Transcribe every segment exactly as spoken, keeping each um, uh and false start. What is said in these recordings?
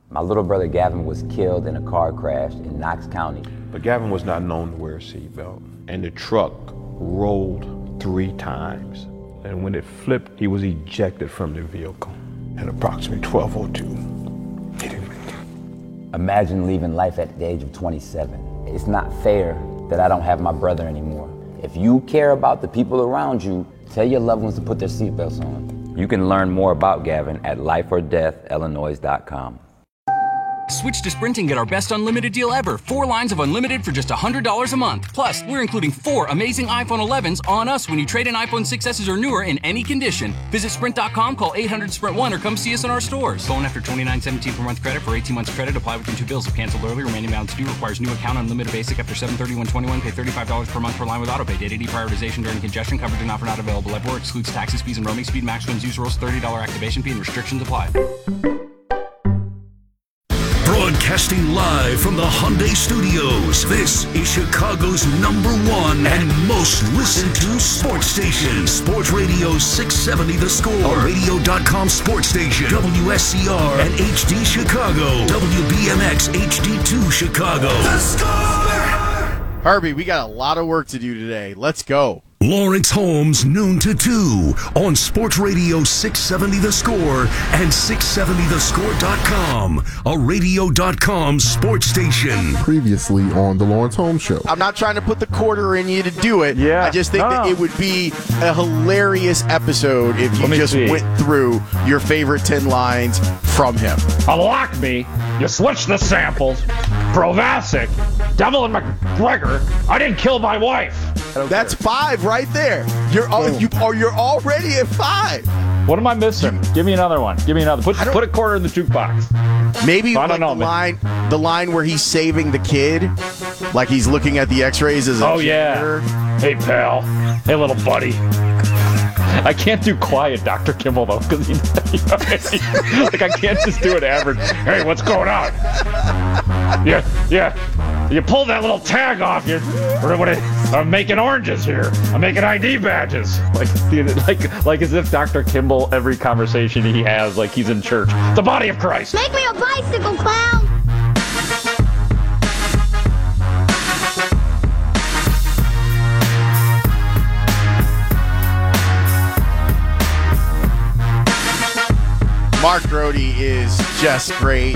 My little brother Gavin was killed in a car crash in Knox County. But Gavin was not known to wear a seatbelt. And the truck rolled three times. And when it flipped, he was ejected from the vehicle at approximately twelve oh two. He didn't make it. Imagine leaving life at the age of twenty-seven. It's not fair that I don't have my brother anymore. If you care about the people around you, tell your loved ones to put their seatbelts on. You can learn more about Gavin at life or death illinois dot com. Switch to Sprint and get our best unlimited deal ever. Four lines of unlimited for just one hundred dollars a month. Plus, we're including four amazing iPhone elevens on us when you trade in iPhone six S's or newer in any condition. Visit Sprint dot com, call eight hundred Sprint one, or come see us in our stores. Phone after twenty-nine seventeen per month credit for eighteen months credit. Apply within two bills. If canceled early, remaining balance due. Requires new account. Unlimited basic after seven thirty-one twenty-one. Pay thirty-five dollars per month per line with autopay. Data deprioritization during congestion. Coverage and offer not available everywhere. Excludes taxes, fees, and roaming. Speed max wins use rules. thirty dollars activation fee and restrictions apply. Broadcasting live from the Hyundai Studios, this is Chicago's number one and most listened to sports station. Sports Radio six seventy The Score, a radio dot com sports station. W S C R and H D Chicago. W B M X H D two Chicago. The Score! Herbie, we got a lot of work to do today. Let's go. Lawrence Holmes, noon to two, on Sports Radio six seventy The Score and six seventy the score dot com, a radio dot com sports station. Previously on the Lawrence Holmes Show. I'm not trying to put the quarter in you to do it. Yeah. I just think no, that no. it would be a hilarious episode if you just see. went through your favorite ten lines from him. Unlock me. You switched the samples. Provasic. Devil and McGregor. I didn't kill my wife. That's five right there. You're all, you or you're already at five. What am I missing? Give me another one. Give me another. Put put a quarter in the jukebox. Maybe I like don't know, the man. line, the line where he's saving the kid, like he's looking at the X-rays as a Oh janitor. yeah. Hey pal. Hey little buddy. I can't do quiet Doctor Kimball though, because he, you know, like I can't just do an average. Hey, what's going on? Yeah, yeah. You pulled that little tag off. You, what, what, I'm making oranges here. I'm making I D badges. Like, like, like as if Doctor Kimball, every conversation he has, like he's in church. The body of Christ. Make me a bicycle clown. Mark Grody is just great.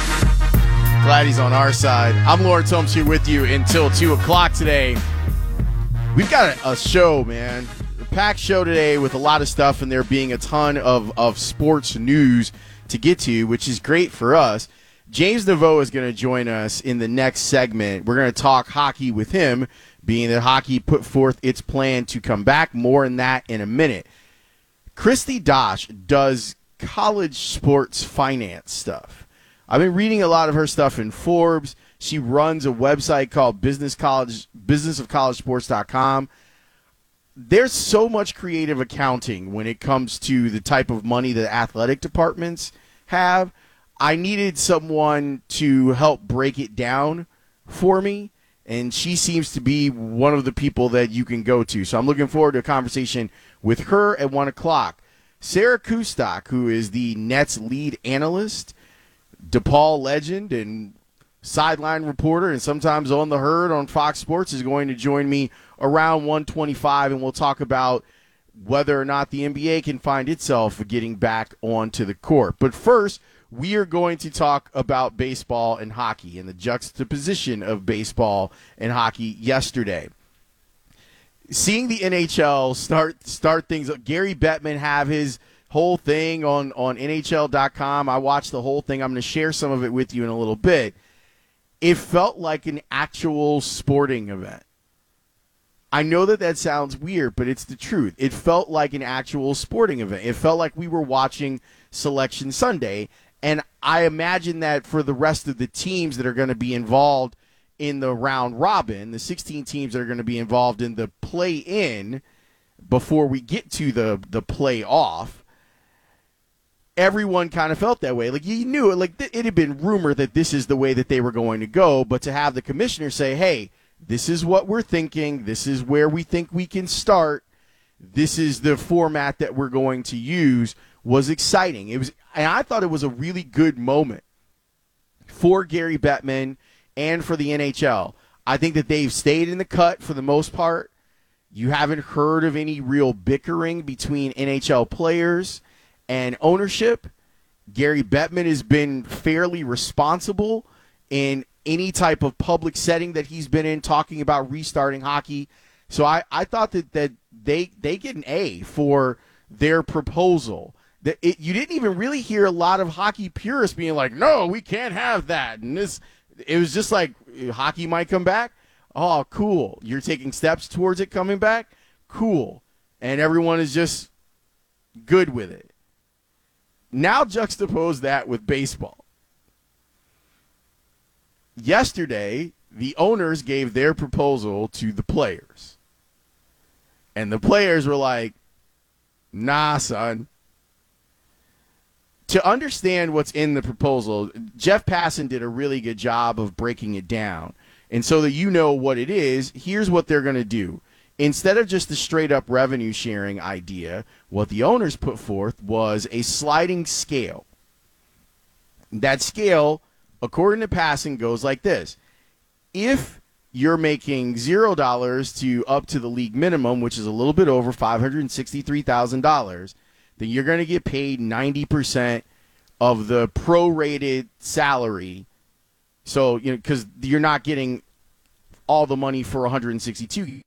Glad he's on our side. I'm Lawrence Holmes here with you until two o'clock today. We've got a, a show, man. A packed show today with a lot of stuff and there being a ton of, of sports news to get to, which is great for us. James Naveau is going to join us in the next segment. We're going to talk hockey with him, being that hockey put forth its plan to come back. More on that in a minute. Christy Dosh does college sports finance stuff. I've been reading a lot of her stuff in Forbes. She runs a website called Business College, business of college sports dot com. There's so much creative accounting when it comes to the type of money that athletic departments have. I needed someone to help break it down for me, and she seems to be one of the people that you can go to. So I'm looking forward to a conversation with her at one o'clock. Sarah Kustok, who is the Nets lead analyst, DePaul legend, and sideline reporter, and sometimes on the herd on Fox Sports, is going to join me around one twenty-five, and we'll talk about whether or not the N B A can find itself getting back onto the court. But first, we are going to talk about baseball and hockey and the juxtaposition of baseball and hockey yesterday. Seeing the N H L start start things up, Gary Bettman have his whole thing on, on N H L dot com. I watched the whole thing. I'm going to share some of it with you in a little bit. It felt like an actual sporting event. I know that that sounds weird, but it's the truth. It felt like an actual sporting event. It felt like we were watching Selection Sunday, and I imagine that for the rest of the teams that are going to be involved in the round robin, the sixteen teams that are going to be involved in the play-in before we get to the, the play-off, everyone kind of felt that way. Like, you knew it. Like, it had been rumored that this is the way that they were going to go, but to have the commissioner say, hey, this is what we're thinking, this is where we think we can start, this is the format that we're going to use, was exciting. It was, and I thought it was a really good moment for Gary Bettman and for the N H L. I think that they've stayed in the cut for the most part. You haven't heard of any real bickering between N H L players and ownership. Gary Bettman has been fairly responsible in any type of public setting that he's been in, talking about restarting hockey. So I, I thought that, that they they get an A for their proposal. That it, you didn't even really hear a lot of hockey purists being like, no, we can't have that. And this, it was just like, hockey might come back. Oh, cool. You're taking steps towards it coming back? Cool. And everyone is just good with it. Now juxtapose that with baseball. Yesterday, the owners gave their proposal to the players. And the players were like, nah, son. To understand what's in the proposal, Jeff Passan did a really good job of breaking it down. And so that you know what it is, here's what they're going to do. Instead of just the straight-up revenue sharing idea, what the owners put forth was a sliding scale. That scale, according to Passan, goes like this. If you're making zero dollars to up to the league minimum, which is a little bit over five hundred sixty-three thousand dollars, then you're going to get paid ninety percent of the prorated salary. So, you know, because you're not getting all the money for one hundred sixty-two.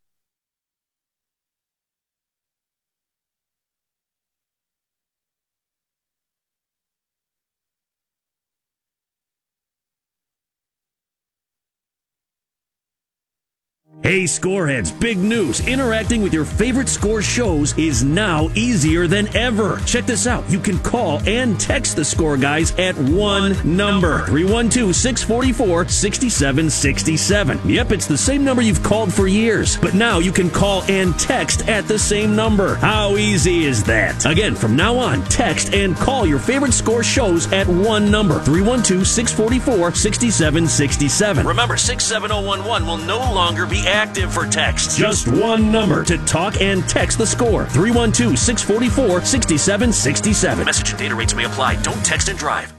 Hey Scoreheads, big news. Interacting with your favorite Score shows is now easier than ever. Check this out. You can call and text the Score guys at one number. three one two, six four four, six seven six seven. Yep, it's the same number you've called for years. But now you can call and text at the same number. How easy is that? Again, from now on, text and call your favorite Score shows at one number. three one two, six four four, six seven six seven. Remember, six seven zero one one will no longer be active for text. Just one number to talk and text the Score. three one two, six four four, six seven six seven. Message and data rates may apply. Don't text and drive.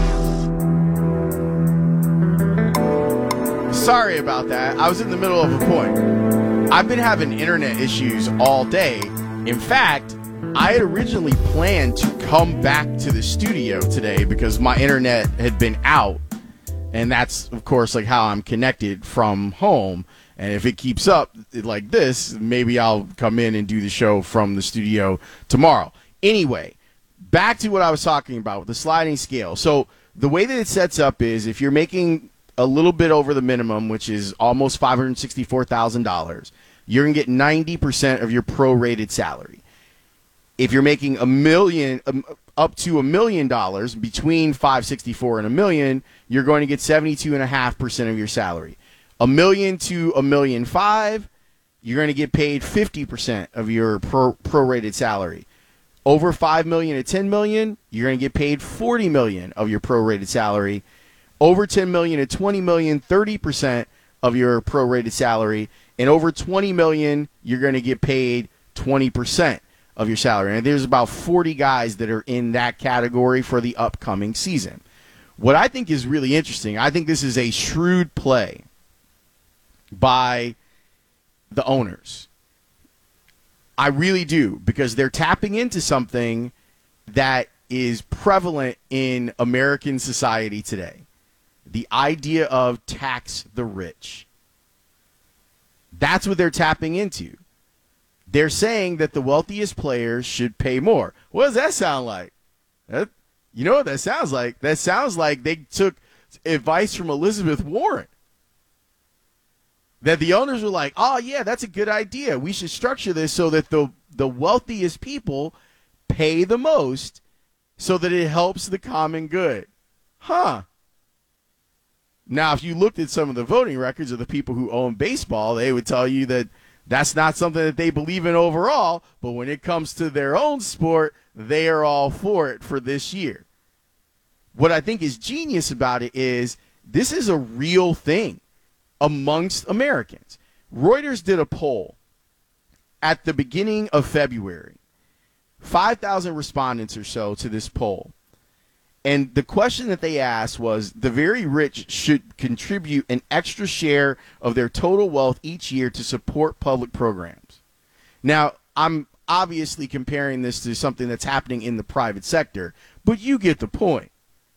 Sorry about that. I was in the middle of a point. I've been having internet issues all day. In fact, I had originally planned to come back to the studio today because my internet had been out. And that's, of course, like how I'm connected from home. And if it keeps up like this, maybe I'll come in and do the show from the studio tomorrow. Anyway, back to what I was talking about with the sliding scale. So the way that it sets up is if you're making a little bit over the minimum, which is almost five hundred sixty-four thousand dollars, you're going to get ninety percent of your prorated salary. If you're making a million, um, up to a million dollars, between five sixty-four and a million, you're going to get seventy-two point five percent of your salary. A million to a million five, you're going to get paid fifty percent of your pro, prorated salary. Over five million to ten million, you're going to get paid forty million of your prorated salary. Over ten million to twenty million, thirty percent of your prorated salary. And over twenty million, you're going to get paid twenty percent of your salary. And there's about forty guys that are in that category for the upcoming season. What I think is really interesting, I think this is a shrewd play by the owners. I really do, because they're tapping into something that is prevalent in American society today. The idea of tax the rich. That's what they're tapping into. They're saying that the wealthiest players should pay more. What does that sound like? That, you know what that sounds like? That sounds like they took advice from Elizabeth Warren. That the owners were like, oh, yeah, that's a good idea. We should structure this so that the, the wealthiest people pay the most so that it helps the common good. Huh. Now, if you looked at some of the voting records of the people who own baseball, they would tell you that that's not something that they believe in overall, but when it comes to their own sport, they are all for it for this year. What I think is genius about it is this is a real thing amongst Americans. Reuters did a poll at the beginning of February. five thousand respondents or so to this poll. And the question that they asked was, the very rich should contribute an extra share of their total wealth each year to support public programs. Now, I'm obviously comparing this to something that's happening in the private sector, but you get the point.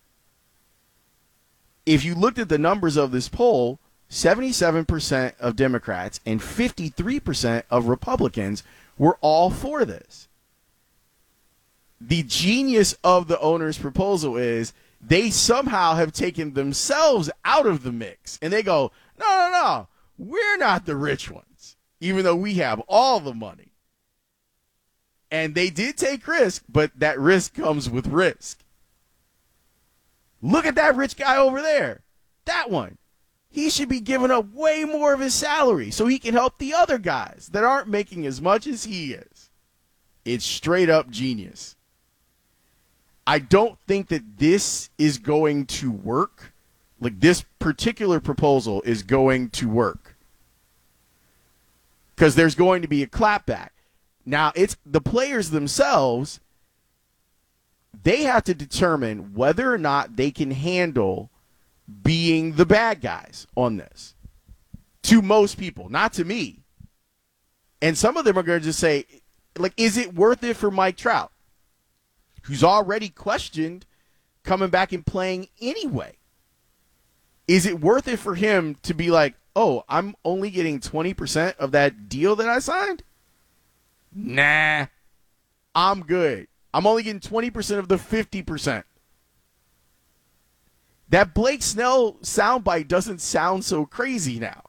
If you looked at the numbers of this poll, seventy-seven percent of Democrats and fifty-three percent of Republicans were all for this. The genius of the owner's proposal is they somehow have taken themselves out of the mix. And they go, no, no, no, we're not the rich ones, even though we have all the money. And they did take risk, but that risk comes with risk. Look at that rich guy over there. That one. He should be giving up way more of his salary so he can help the other guys that aren't making as much as he is. It's straight up genius. I don't think that this is going to work. Like, this particular proposal is going to work. Because there's going to be a clapback. Now, it's the players themselves, they have to determine whether or not they can handle being the bad guys on this. To most people, not to me. And some of them are going to just say, like, is it worth it for Mike Trout, who's already questioned coming back and playing anyway? Is it worth it for him to be like, oh, I'm only getting twenty percent of that deal that I signed? Nah, I'm good. I'm only getting twenty percent of the fifty percent. That Blake Snell soundbite doesn't sound so crazy now.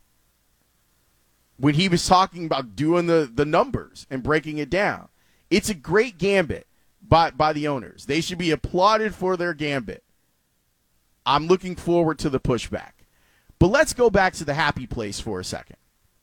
When he was talking about doing the, the numbers and breaking it down. It's a great gambit by, by the owners. They should be applauded for their gambit. I'm looking forward to the pushback. But let's go back to the happy place for a second.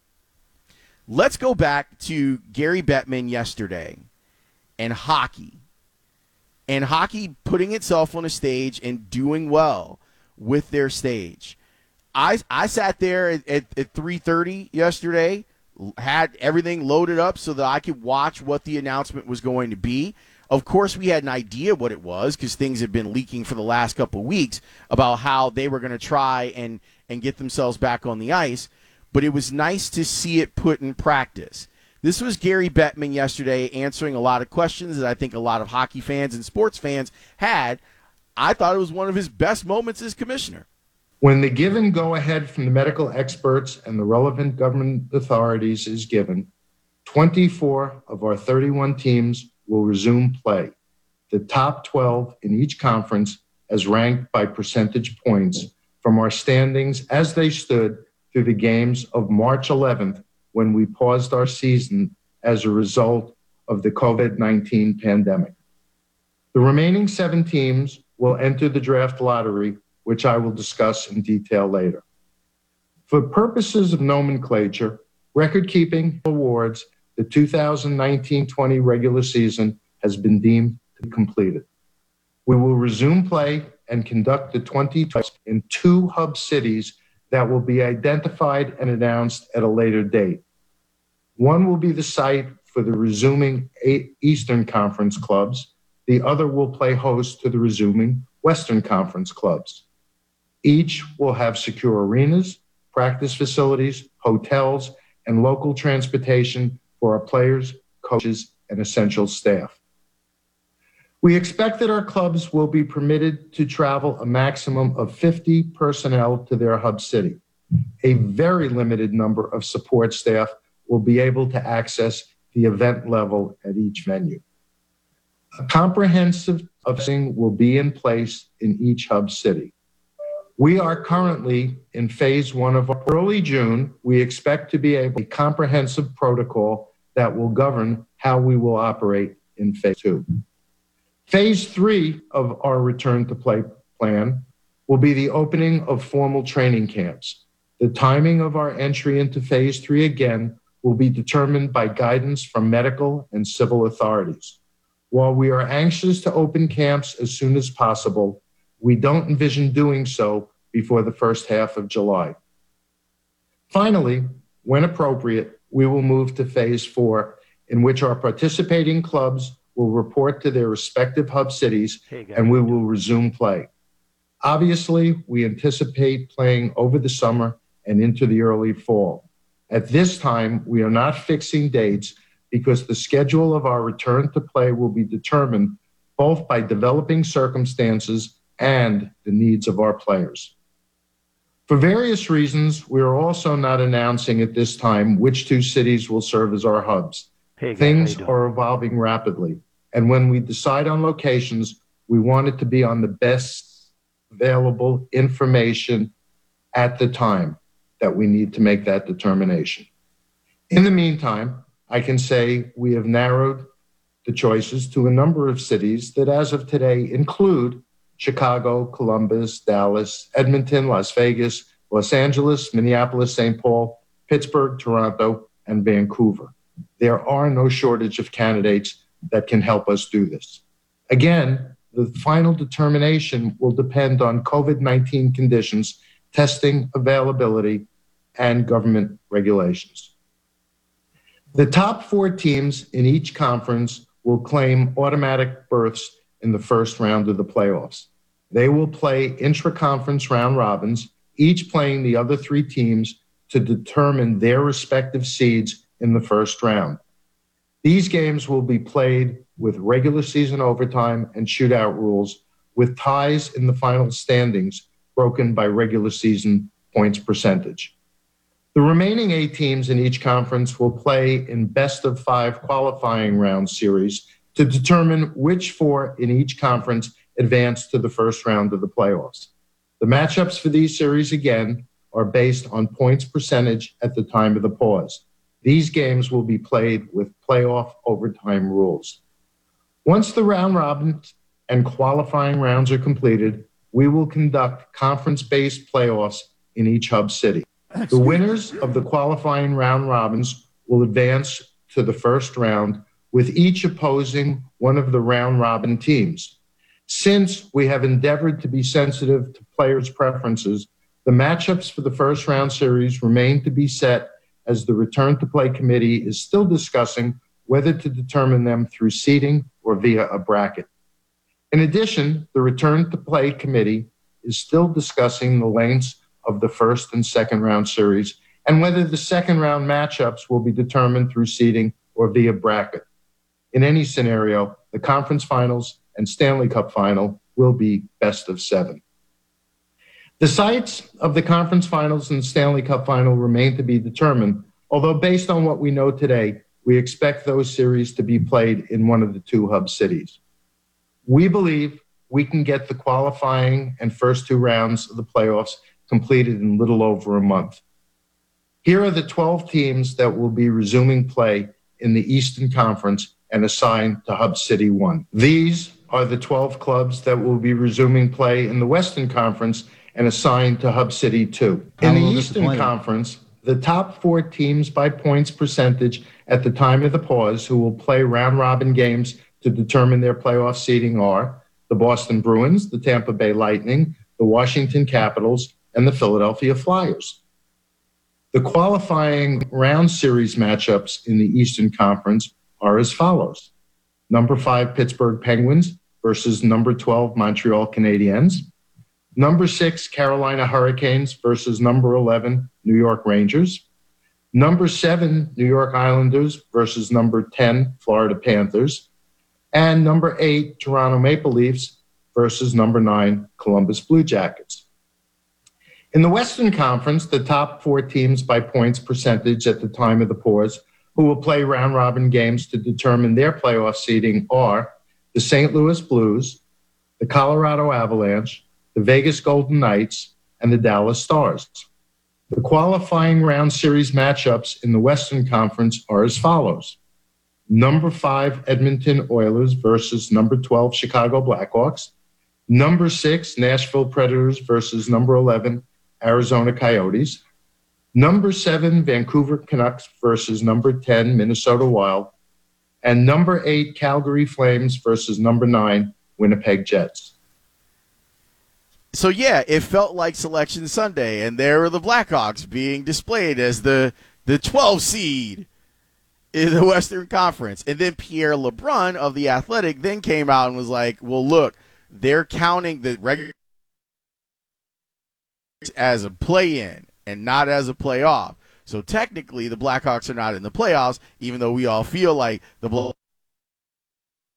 Let's go back to Gary Bettman yesterday and hockey. And hockey putting itself on a stage and doing well with their stage. I I sat there at, at, at three thirty yesterday, had everything loaded up so that I could watch what the announcement was going to be. Of course, we had an idea what it was because things had been leaking for the last couple of weeks about how they were going to try and, and get themselves back on the ice. But it was nice to see it put in practice. This was Gary Bettman yesterday answering a lot of questions that I think a lot of hockey fans and sports fans had. I thought it was one of his best moments as commissioner. When the given go-ahead from the medical experts and the relevant government authorities is given, twenty-four of our thirty-one teams will resume play. The top twelve in each conference as ranked by percentage points from our standings as they stood through the games of March eleventh when we paused our season as a result of the covid nineteen pandemic. The remaining seven teams will enter the draft lottery, which I will discuss in detail later. For purposes of nomenclature, record-keeping awards, the two thousand nineteen twenty regular season has been deemed to be completed. We will resume play and conduct the twenty twenty in two hub cities that will be identified and announced at a later date. One will be the site for the resuming eight Eastern Conference clubs. The other will play host to the resuming Western Conference clubs. Each will have secure arenas, practice facilities, hotels, and local transportation for our players, coaches, and essential staff. We expect that our clubs will be permitted to travel a maximum of fifty personnel to their hub city. A very limited number of support staff will be able to access the event level at each venue. A comprehensive thing will be in place in each hub city. We are currently in phase one of our early June. We expect to be able to a comprehensive protocol that will govern how we will operate in phase two. Phase three of our return to play plan will be the opening of formal training camps. The timing of our entry into phase three again will be determined by guidance from medical and civil authorities. While we are anxious to open camps as soon as possible, we don't envision doing so before the first half of July. Finally, when appropriate, we will move to phase four, in which our participating clubs will report to their respective hub cities, and we will resume play. Obviously, we anticipate playing over the summer and into the early fall. At this time, we are not fixing dates because the schedule of our return to play will be determined both by developing circumstances and the needs of our players. For various reasons, we are also not announcing at this time which two cities will serve as our hubs. Hey, Things are evolving rapidly, and when we decide on locations, we want it to be on the best available information at the time that we need to make that determination. In the meantime, I can say we have narrowed the choices to a number of cities that as of today include Chicago, Columbus, Dallas, Edmonton, Las Vegas, Los Angeles, Minneapolis, Saint Paul, Pittsburgh, Toronto, and Vancouver. There are no shortage of candidates that can help us do this. Again, the final determination will depend on COVID nineteen conditions, testing availability, and government regulations. The top four teams in each conference will claim automatic berths in the first round of the playoffs. They will play intra-conference round robins, each playing the other three teams to determine their respective seeds in the first round. These games will be played with regular season overtime and shootout rules, with ties in the final standings broken by regular season points percentage. The remaining eight teams in each conference will play in best of five qualifying round series to determine which four in each conference advance to the first round of the playoffs. The matchups for these series, again, are based on points percentage at the time of the pause. These games will be played with playoff overtime rules. Once the round robin and qualifying rounds are completed, we will conduct conference-based playoffs in each hub city. The winners of the qualifying round robins will advance to the first round, with each opposing one of the round robin teams. Since we have endeavored to be sensitive to players' preferences, the matchups for the first round series remain to be set as the Return to Play Committee is still discussing whether to determine them through seeding or via a bracket. In addition, the Return to Play Committee is still discussing the lengths of the first and second round series and whether the second round matchups will be determined through seeding or via bracket. In any scenario, the conference finals and Stanley Cup final will be best of seven. The sites of the conference finals and Stanley Cup final remain to be determined, although based on what we know today, we expect those series to be played in one of the two hub cities. We believe we can get the qualifying and first two rounds of the playoffs completed in little over a month. Here are the twelve teams that will be resuming play in the Eastern Conference and assigned to Hub City one. These are the twelve clubs that will be resuming play in the Western Conference and assigned to Hub City two. In the Eastern Conference, the top four teams by points percentage at the time of the pause who will play round-robin games to determine their playoff seeding are the Boston Bruins, the Tampa Bay Lightning, the Washington Capitals, and the Philadelphia Flyers. The qualifying round series matchups in the Eastern Conference are as follows. Number five, Pittsburgh Penguins versus number twelve, Montreal Canadiens. Number six, Carolina Hurricanes versus number eleven, New York Rangers. Number seven, New York Islanders versus number ten, Florida Panthers. And number eight, Toronto Maple Leafs versus number nine, Columbus Blue Jackets. In the Western Conference, the top four teams by points percentage at the time of the pause who will play round-robin games to determine their playoff seeding are the Saint Louis Blues, the Colorado Avalanche, the Vegas Golden Knights, and the Dallas Stars. The qualifying round series matchups in the Western Conference are as follows. Number five, Edmonton Oilers versus number twelve, Chicago Blackhawks. Number six, Nashville Predators versus number eleven, Arizona Coyotes. Number seven, Vancouver Canucks versus number ten, Minnesota Wild. And number eight, Calgary Flames versus number nine, Winnipeg Jets. So, yeah, it felt like Selection Sunday, and there were the Blackhawks being displayed as the, the twelve seed. in the Western Conference. And then Pierre LeBrun of The Athletic then came out and was like, well, look, they're counting the regular as a play-in and not as a playoff. So technically the Blackhawks are not in the playoffs, even though we all feel like the